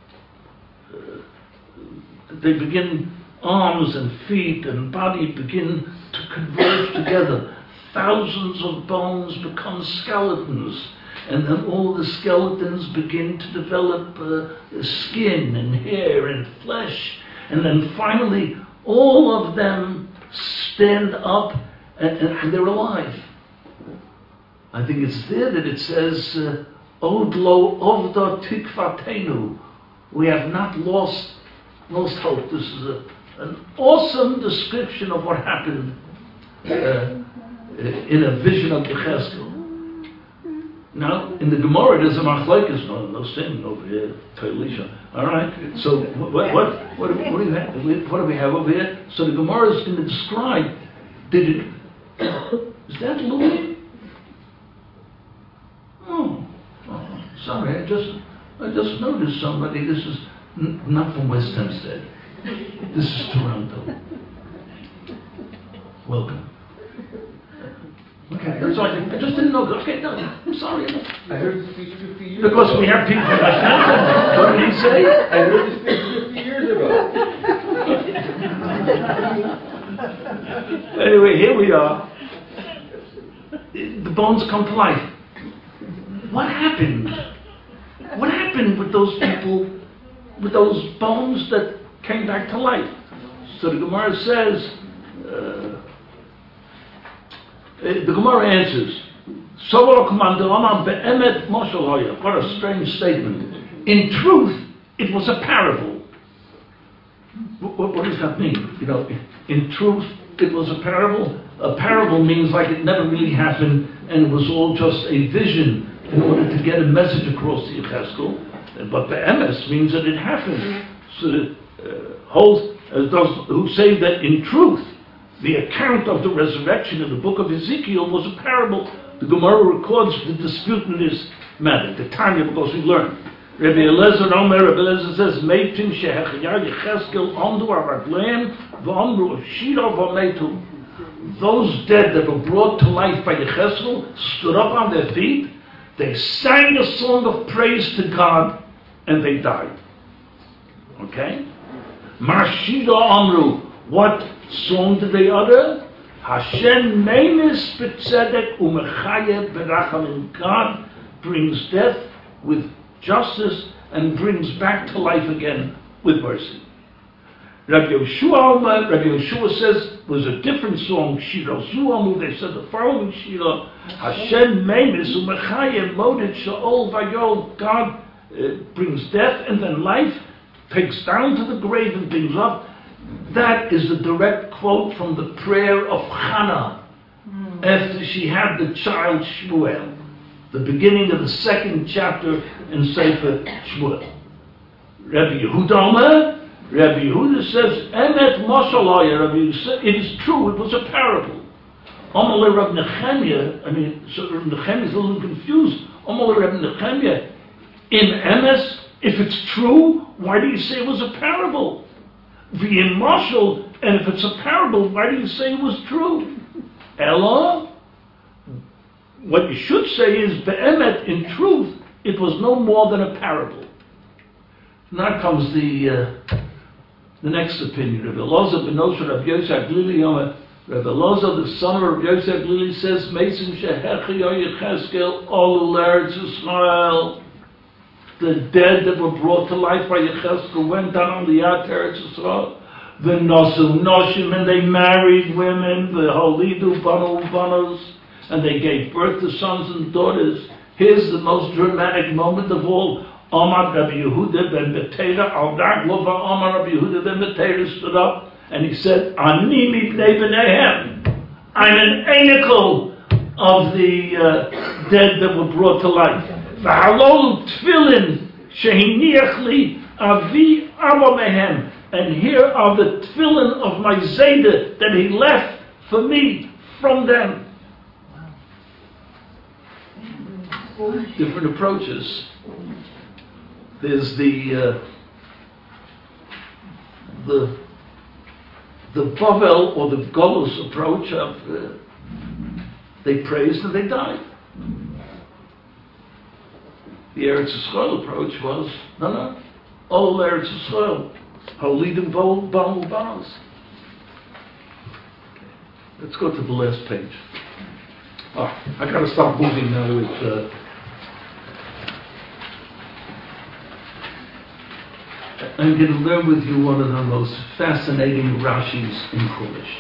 uh, they begin, arms and feet and body begin to converge together. Thousands of bones become skeletons. And then all the skeletons begin to develop uh, skin and hair and flesh. And then finally, all of them stand up and, and, and they're alive. I think it's there that it says, uh, Od lo ovda tikvatenu. We have not lost lost hope. This is a, an awesome description of what happened uh, in a vision of Yechezkel. Now, in the Gemara, there's a machlokes, no, no sin over here, Teilisha. All right. So, what, what, what, what, do we, what do we have? What do we have over here? So the Gemara is going to describe. Did it? Is that Louis? Oh, oh, sorry. I just, I just noticed somebody. This is n- not from West Hempstead. This is Toronto. Welcome. Okay, that's all I, I just didn't know. Okay, no, I'm sorry. I heard the speech fifty years because ago. we have people from West Hempstead. What did he say? I heard the speech fifty years ago. Anyway, here we are. The bones come to life. What happened? What happened with those people, with those bones that came back to life? So the Gemara says, uh, the Gemara answers, what a strange statement. In truth, it was a parable. What, what does that mean? You know, in truth, it was a parable. A parable means like it never really happened, and it was all just a vision in order to get a message across to Yechezkel. But the emes means that it happened. So that uh, holds uh, those who say that in truth, the account of the resurrection in the book of Ezekiel was a parable. The Gemara records the dispute in this matter. The Tanya, because we learned. Rabbi Elazar Omer, Rabbi Elazar says, Meitim shehechayar Yechezkel ondu aradleim v'omru shira v'meitu. Those dead that were brought to life by Yechezkel stood up on their feet, they sang a song of praise to God, and they died. Okay? Marshida Amru. What song did they utter? Hashem meimis b'tzedek u'mechayev b'rachamim. God brings death with justice and brings back to life again with mercy. Rabbi Yeshua, Rabbi Yeshua says, was a different song. Shira Zuamu, they said the following Shira, Hashem meimis u'mechayev moded sha'ol vayol. God uh, brings death and then life, takes down to the grave and brings up. That is a direct quote from the prayer of Hannah mm. after she had the child Shmuel, the beginning of the second chapter in Sefer Shmuel. Rabbi Yehuda Omer, Rabbi Yehuda says, Emet Moshalaya, Rabbi Yehuda, it is true, it was a parable. Amalei Rabbi Nechemia, I mean, so Rabbi Nechemia is a little confused. Amalei Rabbi Nechemia, in Emes, if it's true, why do you say it was a parable? V'im Mashal, and if it's a parable, why do you say it was true? Ella, what you should say is, Be'emet, in truth, it was no more than a parable. Now comes the uh, the next opinion of Elazar ben Nosra Rabbi Yosef Glili Yomer. Rabbi Loza, the son of Yosef Lili, says, Mesim shehechi Yecheskel olu l'Eretz Yisrael. The dead that were brought to life by Yecheskel went down on the Yat Eretz Yisrael. The Nosu Noshim, and they married women, the Holidu Banu Banos, and they gave birth to sons and daughters. Here's the most dramatic moment of all. Omar Rabbi Yehuda ben Betera, al Raglova Omar Rabbi Yehuda ben Betera stood up and he said, Ani mipnei b'neihem. I'm an anicle of the uh, dead that were brought to life. V'halolu tfilin shehiniach li avi amo mehem. And here are the tefillin of my Zayda that he left for me from them. Different approaches. There's the uh, the the Bavel or the Golus approach of uh, they praised and they died. The Eretz Yisrael approach was no, no, all Eretz Yisrael. Holidim Banu Banos. Let's go to the last page. Oh, I got to stop moving now with. Uh, I'm going to learn with you one of the most fascinating Rashis in Chumash.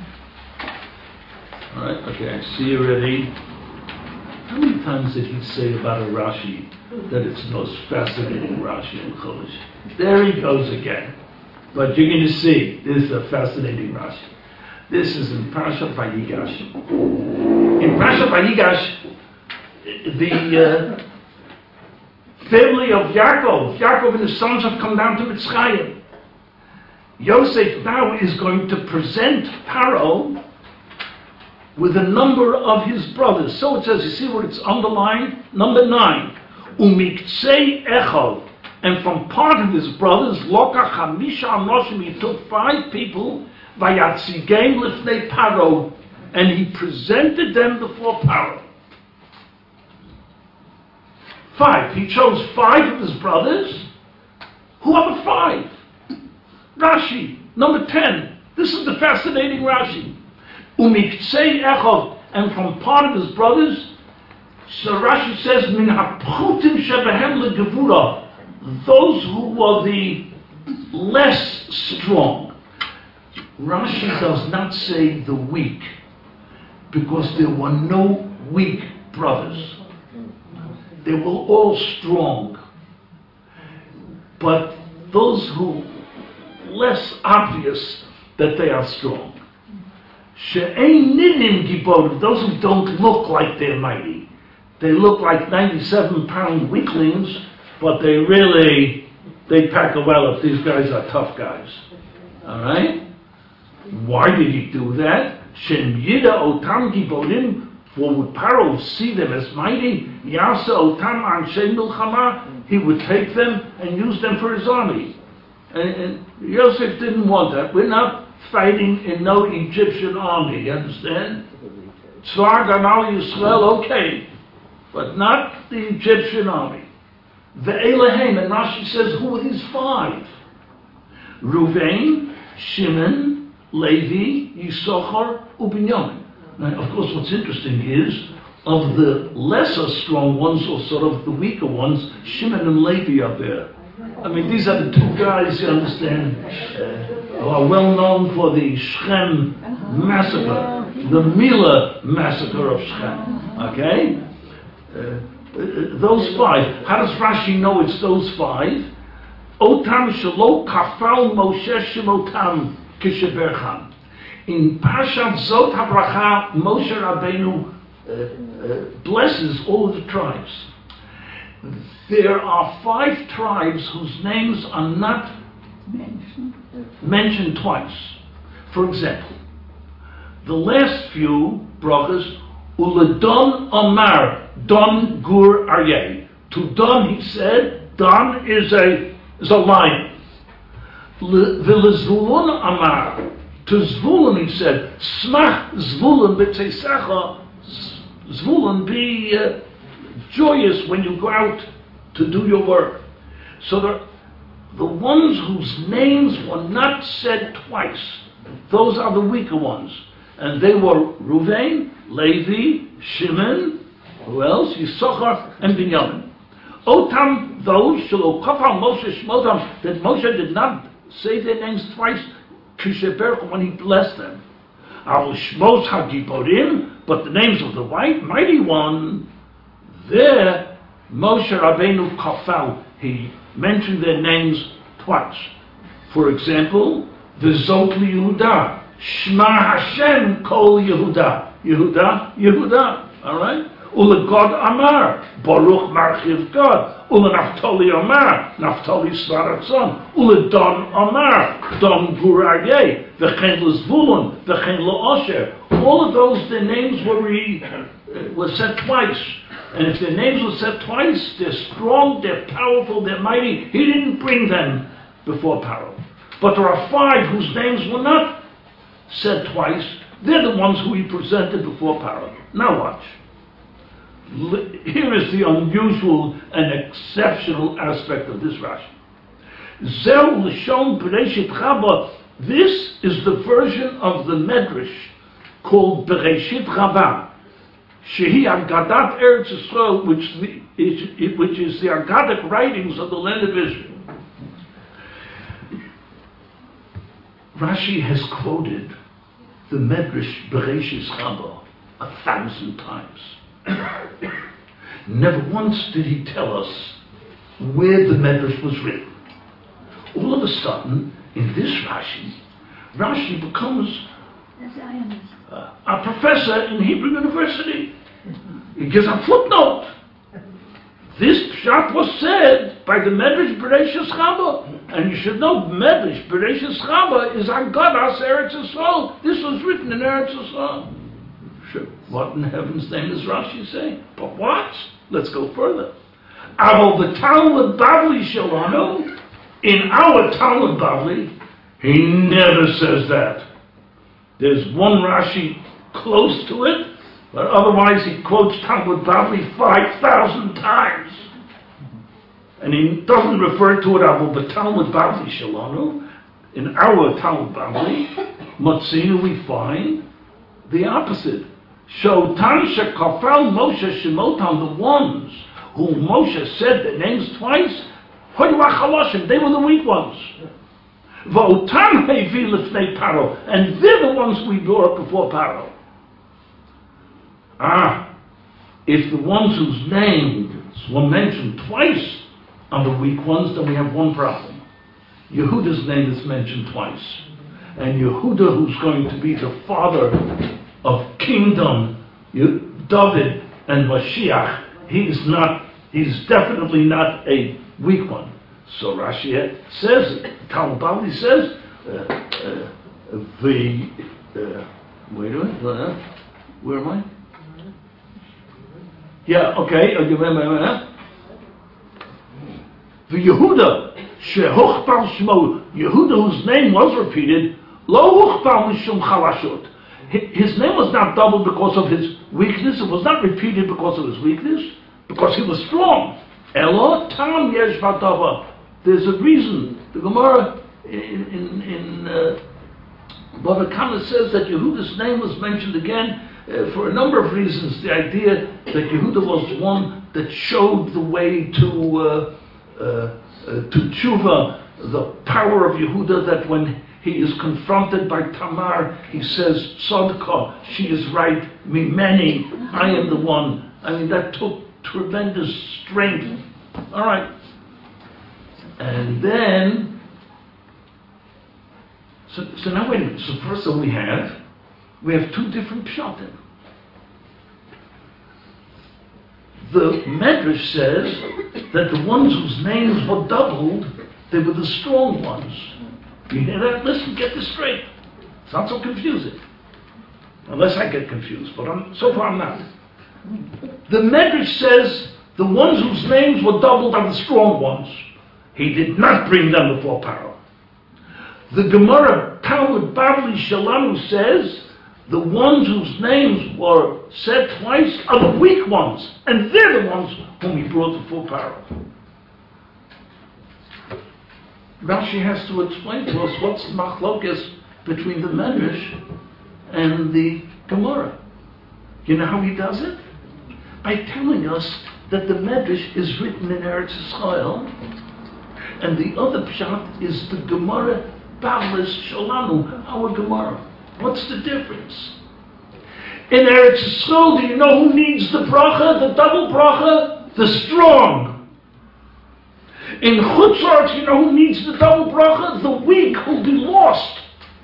All right. Okay. I see you ready. How many times did he say about a Rashi that it's the most fascinating Rashi in Chumash? There he goes again. But you're going to see, this is a fascinating Rashi. This is in Parashat Vayigash. In Parashat Vayigash, the uh, family of Yaakov, Yaakov and his sons have come down to Mitzrayim. Yosef now is going to present Paro with a number of his brothers. So it says, you see where it's underlined? Number nine. Umiktsei Echov. And from part of his brothers, Loka Chamisha Anoshim, he took five people, Vayatzigem Lifnei Paro, and he presented them before Paro. Five. He chose five of his brothers. Who are the five? Rashi, number ten. This is the fascinating Rashi. Umiktsei Echov, and from part of his brothers, so Rashi says, Min ha'pchutim shebehem legevura, those who were the less strong. Rashi does not say the weak, because there were no weak brothers. They were all strong. But those who, less obvious that they are strong. She'ein ninim giborim, those who don't look like they're mighty. They look like ninety-seven pound weaklings, but they really, they pack a wallop. These guys are tough guys. All right? Why did he do that? Shem yida otam giborim, for would Paro see them as mighty? Yasa otam anshe milchama, he would take them and use them for his army. And, and Yosef didn't want that. We're not fighting in no Egyptian army, you understand? Tzvar Ganal Yisrael, okay, but not the Egyptian army. The Elohim, and Rashi says, who are these five? Ruvain, Shimon, Levi, Yisachar, Ubinyamin. Now, of course, what's interesting is, of the lesser strong ones, or sort of the weaker ones, Shimon and Levi are there. I mean, these are the two guys, you understand, uh, who are well known for the Shechem massacre, the Mila massacre of Shechem. Okay? Uh, uh, those five. How does Rashi know it's those five? Otam shelo kafal Moshe shemotam kisheberchan. In Parashat Zot HaBracha, Moshe Rabbeinu uh, uh, blesses all of the tribes. There are five tribes whose names are not mentioned, mentioned twice. For example, the last few brachas, Uladon Amar, Don Gur Aryeh. To Don he said, Don is a is a lion. Vilazvulun Amar. To Zvulun he said, Smach Zvulun b'teisecha, Zvulun, be uh, joyous when you go out to do your work. So the, the ones whose names were not said twice, those are the weaker ones. and they were Ruvain, Levi, Shimon, who else? Yisachar, and Binyamin. Otam, those, Shelo Kafal Moshe Shmotam, that Moshe did not say their names twice, Kisheberch, when he blessed them. Al Shmos HaGiborim, but the names of the white, mighty one, there, Moshe Rabbeinu Kafal, he mentioned their names twice. For example, V'zot Yehuda, Shema Hashem Kol Yehuda, Yehuda, Yehuda, all right? Ule God Amar, Baruch Marchiv God, Ule Naftali Amar, Naftali Svaratzon, Ule Don Amar, Don Guraye, V'chen L'Zvulun, V'chen L'Osher. All of those, their names were, re, uh, were said twice. And if their names were said twice, they're strong, they're powerful, they're mighty. He didn't bring them before Paro. But there are five whose names were not said twice. They're the ones who he presented before Paro. Now watch. Here is the unusual and exceptional aspect of this Rashi. Zel Lashon Bereshit Rabbah. This is the version of the Medrash called Bereshit Rabbah, Shehi Agadat Eretz Yisrael, which, the, is, which is the Agadic writings of the land of Israel. Rashi has quoted the Medrash Bereshit Rabbah a thousand times. Never once did he tell us where the Medrash was written. All of a sudden, in this Rashi, Rashi becomes uh, a professor in Hebrew University. He gives a footnote. This pshat was said by the Medrash Bereshit Rabbah, and you should know Medrash Bereshit Rabbah is Agadas Eretz Yisrael. This was written in Eretz Yisrael. Sure. What in heaven's name does Rashi say? But what? Let's go further. Avol the Talmud Bavli Shalano, in our Talmud Bavli, he never says that. There's one Rashi close to it, but otherwise he quotes Talmud Bavli five thousand times. And he doesn't refer to it Avol the Talmud Bavli Shalano. In our Talmud Bavli, Matzinu, we find the opposite. Shotan Shekafal Moshe Shemotam, the ones whom Moshe said their names twice, they were the weak ones. Votan Hevi Lifnei Paro, and they're the ones we brought up before Paro. Ah, if the ones whose names were mentioned twice are the weak ones, then we have one problem. Yehuda's name is mentioned twice. And Yehuda, who's going to be the father of kingdom, David and Mashiach, he's not, he's definitely not a weak one. So Rashi says, Talmud Bavli says, uh, uh, the, uh, wait a minute, uh, where am I? Yeah, okay, uh, you remember that? The Yehuda, Shehuchpal Shmo, Yehuda, whose name was repeated, Lo Huchpal Mishum Chalashot. His name was not doubled because of his weakness. It was not repeated because of his weakness, because he was strong. Elo tam yesh vatava. There's a reason. The Gemara in in, in uh, Bava Kama says that Yehuda's name was mentioned again uh, for a number of reasons. The idea that Yehuda was one that showed the way to uh, uh, uh, to tshuva, the power of Yehuda, that when he is confronted by Tamar, he says, Sodka, she is right, Mimeni, I am the one. I mean, that took tremendous strength. All right. And then, so, so now wait a minute. So first of all we have, we have two different pshatim. The Medrash says that the ones whose names were doubled, they were the strong ones. You hear that? Listen, get this straight. It's not so confusing. Unless I get confused, but I'm, so far I'm not. The Medrash says the ones whose names were doubled are the strong ones. He did not bring them before Paro. The Gemara Talmud Bavli Shalanu says the ones whose names were said twice are the weak ones, and they're the ones whom he brought before Paro. Rashi has to explain to us what's the machlokes between the Medrash and the Gemara. You know how he does it? By telling us that the Medrash is written in Eretz Yisrael, and the other pshat is the Gemara Bavlis Shalanu, our Gemara. What's the difference? In Eretz Yisrael, do you know who needs the bracha, the double bracha? The strong. In Chutz La'aretz, you know who needs the double bracha? The weak, who'll be lost.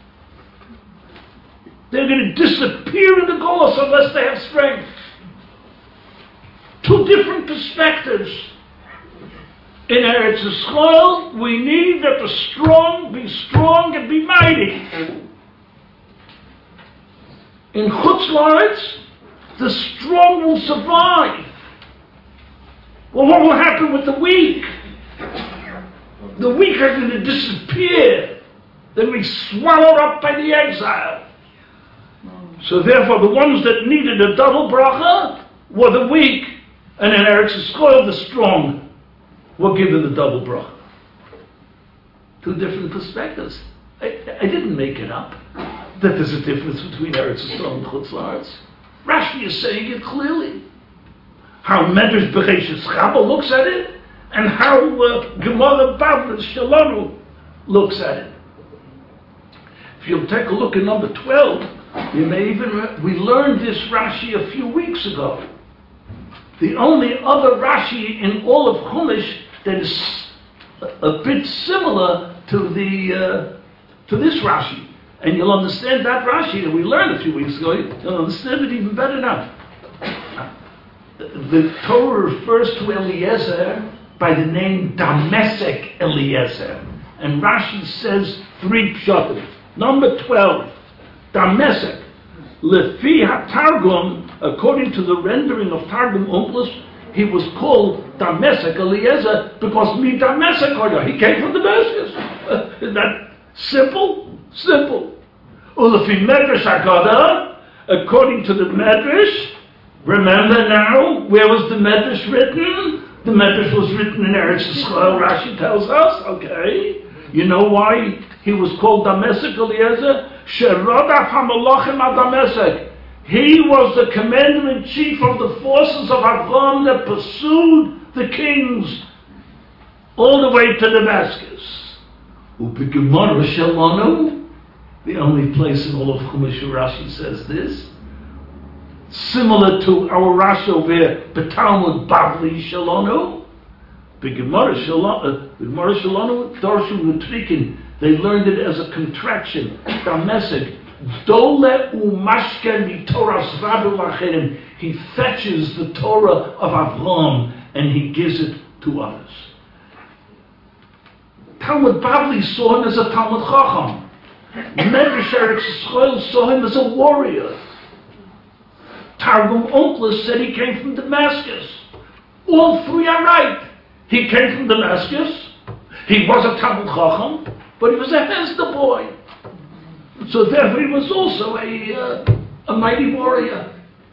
They're going to disappear in the Golos unless they have strength. Two different perspectives. In Eretz Yisrael, we need that the strong be strong and be mighty. In Chutz La'aretz, the strong will survive. Well, what will happen with the weak? The weak are going to disappear. They'll be swallowed up by the exile. So therefore, the ones that needed a double bracha were the weak, and in Eretz Yisrael, the strong were given the double bracha. Two different perspectives. I, I didn't make it up, that there's a difference between Eretz Yisrael and Chutz La'aretz. Rashi is saying it clearly. How Medrash Bereishis Rabbah looks at it, and how uh, Gemara Bavlis Shalanu looks at it. If you'll take a look at number twelve, you may even, re- we learned this Rashi a few weeks ago. The only other Rashi in all of Chumash that is a, a bit similar to the uh, to this Rashi, and you'll understand that Rashi that we learned a few weeks ago. You'll understand it even better now. The Torah refers to Eliezer by the name Damesek Eliezer, and Rashi says three pshatim. Number twelve, Damesek. Lefi HaTargum, according to the rendering of Targum Onkelos, he was called Damesek Eliezer because mi Damesek Oya. He came from Damascus. Uh, isn't that simple? Simple. Ulefi Medrash Haggadah, according to the Medrash, remember now, where was the Medrash written? The Medrash was written in Eretz Yisrael, Rashi tells us, okay. You know why he was called Damesek Eliezer? Sherodaf HaMelachim HaDamesek. He was the commander-in-chief of the forces of Avram that pursued the kings all the way to Damascus. U'begemara Shalanu, the only place in all of Chumash Rashi says this, similar to our Rashi over here, B'Talmud Bavli Shalanu, B'Gemara Shalanu, Darshu Nutrikin, they learned it as a contraction. Damesek, Dole u'mashken mi Torah Zvabu Lacherim. He fetches the Torah of Avram and he gives it to others. Talmud Bavli saw him as a Talmud Chacham. Medrash Eretz Yisrael saw him as a warrior. Targum Onkelos said he came from Damascus. All three are right. He came from Damascus. He was a Talmud Chacham, but he was a Hesder boy. So therefore he was also a, uh, a mighty warrior.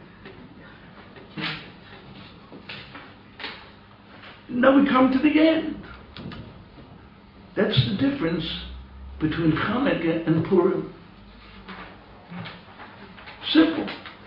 Now we come to the end. That's the difference between Chanukah and Purim. Simple.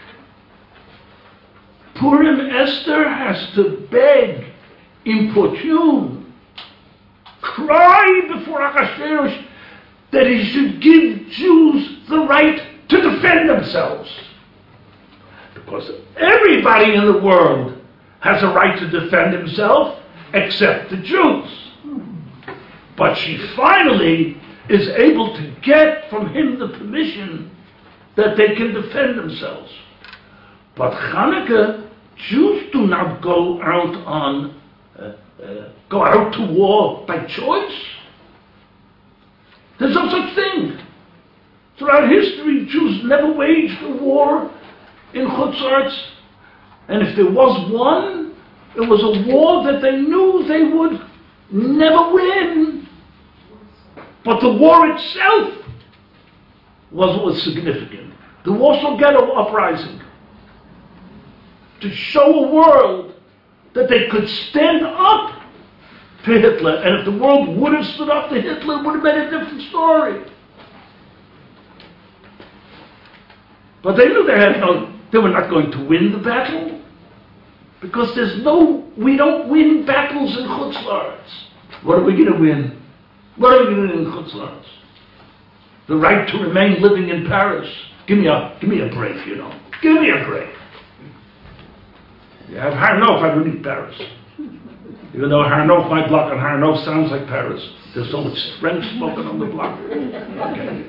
Purim, Esther has to beg, importune, cry before Achashverosh that he should give Jews the right to defend themselves. Because everybody in the world has a right to defend himself except the Jews. But she finally is able to get from him the permission that they can defend themselves. But Chanukah, Jews do not go out on uh, uh, go out to war by choice. There's no such thing. Throughout history, Jews never waged a war in Chutz La'aretz, and if there was one, it was a war that they knew they would never win. But the war itself was what was significant. The Warsaw Ghetto Uprising, to show a world that they could stand up to Hitler, and if the world would have stood up to Hitler, it would have been a different story. But they knew they had no, they were not going to win the battle. Because there's no, we don't win battles in Chutz La'aretz. What are we going to win? What are we going to win in Chutz La'aretz? The right to remain living in Paris. Give me a, give me a break, you know. Give me a break. Yeah, Har Nof, I don't need Paris. Even though Har Nof, my block on Har Nof sounds like Paris. There's so much French spoken on the block. Okay.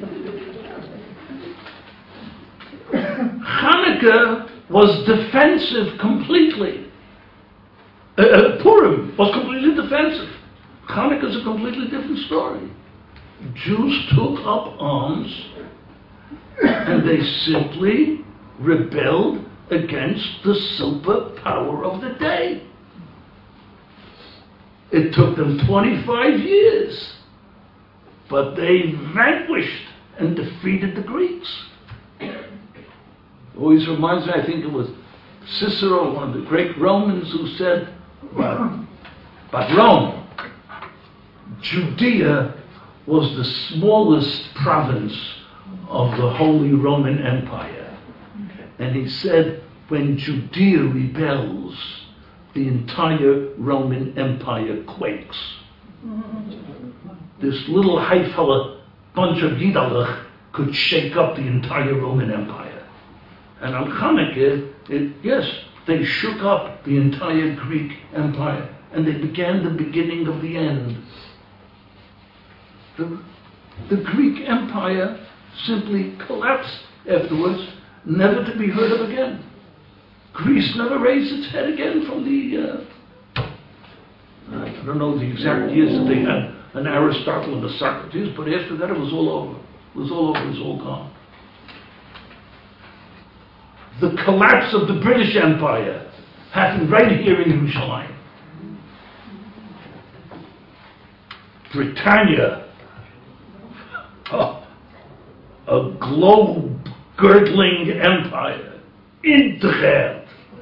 Hanukkah was defensive completely. Uh, uh, Purim was completely defensive. Hanukkah is a completely different story. Jews took up arms and they simply rebelled against the super power of the day. It took them twenty-five years, but they vanquished and defeated the Greeks. Always reminds me, I think it was Cicero, one of the great Romans, who said, but, but Rome, Judea was the smallest province of the Holy Roman Empire. And he said, when Judea rebels, the entire Roman Empire quakes. This little Haifala bunch of Yidalach could shake up the entire Roman Empire. And on Hanukkah, it, yes, they shook up the entire Greek Empire, and they began the beginning of the end. The, the Greek Empire simply collapsed afterwards, never to be heard of again. Greece never raised its head again from the, uh, I don't know the exact years that they had an Aristotle and a Socrates, but after that it was all over. It was all over, it was all gone. The collapse of the British Empire happened right here in Yerushalayim. Britannia, oh, a globe-girdling empire, integred.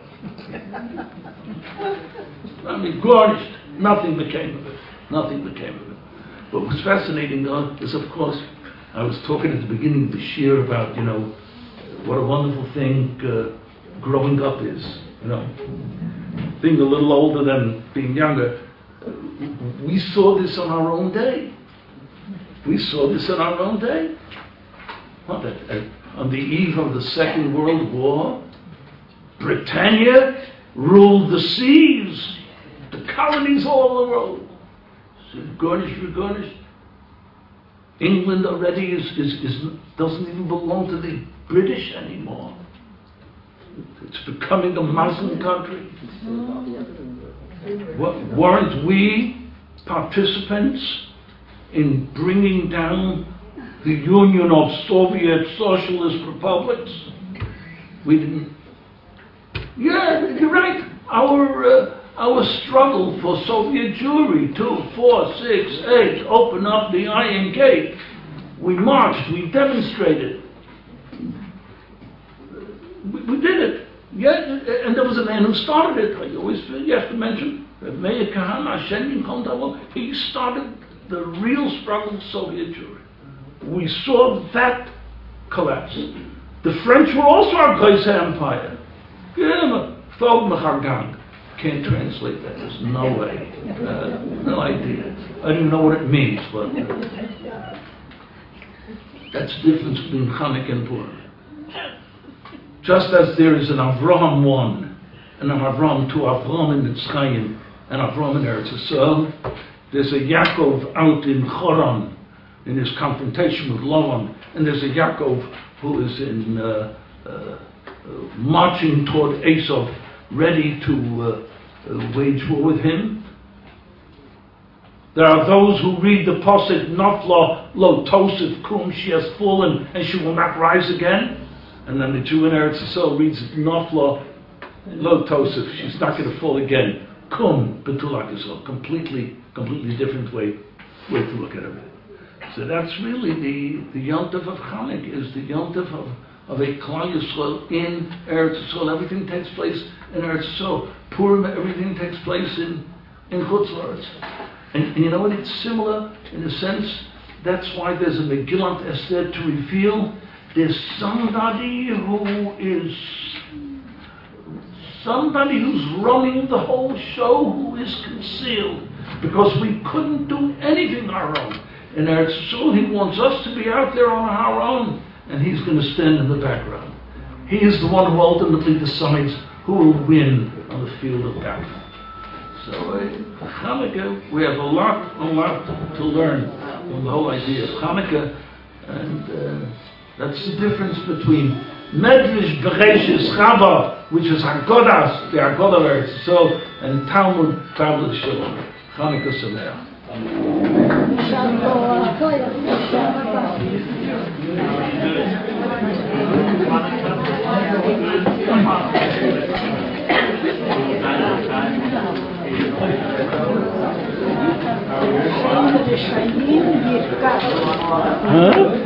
I mean, garnished. Nothing became of it. Nothing became of it. What was fascinating, though, is, of course, I was talking at the beginning of this year about, you know, what a wonderful thing uh, growing up is, you know. Being a little older than being younger, we saw this on our own day. We saw this on our own day. What, at, at, on the eve of the Second World War, Britannia ruled the seas, the colonies all over the world. So garnished, regarnished. England already is, is, is doesn't even belong to the British anymore. It's becoming a Muslim country. What, weren't we participants in bringing down the Union of Soviet Socialist Republics? We didn't. Yeah, you're right. Our uh, our struggle for Soviet Jewry, two, four, six, eight, open up the Iron Gate. We marched, we demonstrated. We, we did it. Yeah, and there was a man who started it. I always feel you have to mention Meir Kahane, Hashem Yinkom Davo. He started the real struggle for Soviet Jewry. We saw that collapse. The French were also our Kaiser Empire. Yeah, but can't translate that. There's no way. Uh, no idea. I don't even know what it means, but uh, that's the difference between Hanukkah and Purim. Just as there is an Avraham one, and an Avraham two, Avraham in Mitzrayim, and Avraham in Eretz Yisrael, there's a Yaakov out in Choron in his confrontation with Lavan, and there's a Yaakov who is in uh, uh, uh, marching toward Esau, ready to uh, uh, wage war with him. There are those who read the Pasuk, Nafla lo tosef kum, she has fallen and she will not rise again. And then the Jew in Eretz Yisrael reads Nafla lo tosef, she's not going to fall again. Kum betulak Yisrael, completely, completely different way, way to look at it. So that's really the the Yontif of Chanukah, is the Yontif of of a Klal Yisrael in Eretz Yisrael. Everything takes place in Eretz Yisrael. Purim, everything takes place in in Chutz La'aretz. And, and you know what? It's similar in a sense. That's why there's a Megillat Esther to reveal there's somebody who is, somebody who's running the whole show who is concealed, because we couldn't do anything on our own. And Eretz Yisrael, he wants us to be out there on our own, and he's going to stand in the background. He is the one who ultimately decides who will win on the field of battle. So, uh, Hanukkah, we have a lot, a lot to learn from the whole idea of Hanukkah, and uh, that's the difference between Medrash Bereshis Chava, which is Haggadah, the Haggadah of Eretz Yisrael, and Talmud, Talmud Shalom. Hanukkah Sameach. Huh?